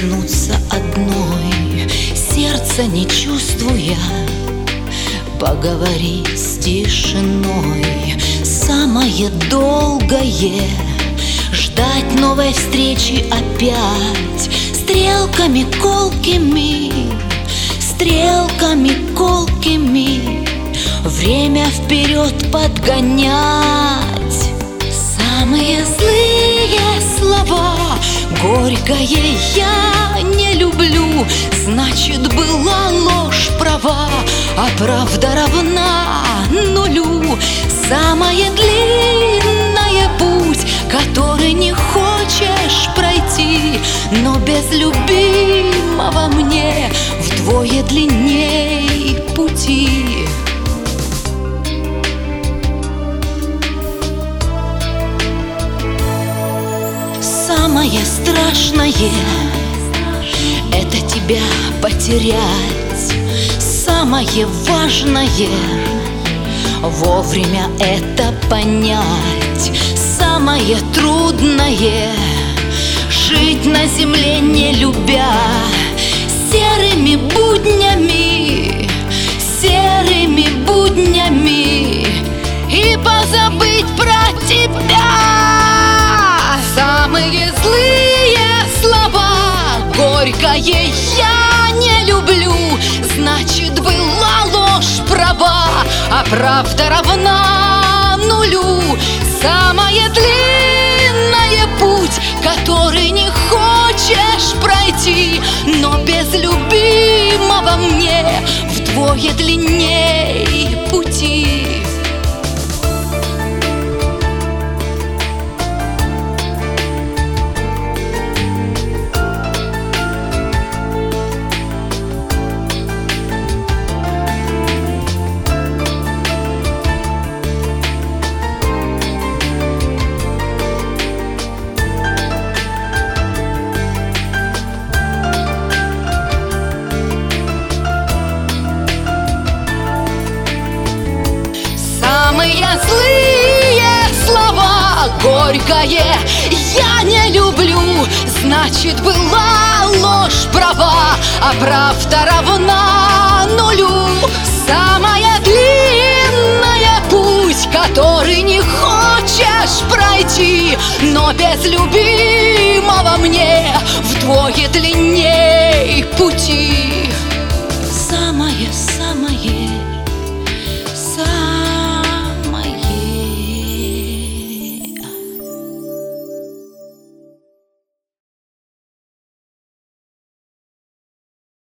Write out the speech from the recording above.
проснуться одной, сердца не чувствуя, поговори с тишиной. Самое долгое — ждать новой встречи опять. Стрелками колкими, стрелками колкими время вперед подгонять. Самые злые слова, горькое я не люблю. Значит, была ложь права, а правда равна нулю. Самое длинное путь, который не хочешь пройти, но без любимого мне вдвое длинней пути. Самое страшное — это тебя потерять. Самое важное — вовремя это понять. Самое трудное — жить на земле не любя. Серыми буднями, серыми буднями, и позабыть про тебя. Самые злые слова, горькое я не люблю. Значит, была ложь права, а правда равна нулю. Самое длинное путь, который не хочешь пройти, но без любимого мне вдвое длинней пути. Самые злые слова, горькое я не люблю. Значит, была ложь права, а правда равна нулю. Самая длинная путь, который не хочешь пройти, но без любимого мне вдвое длинней пути.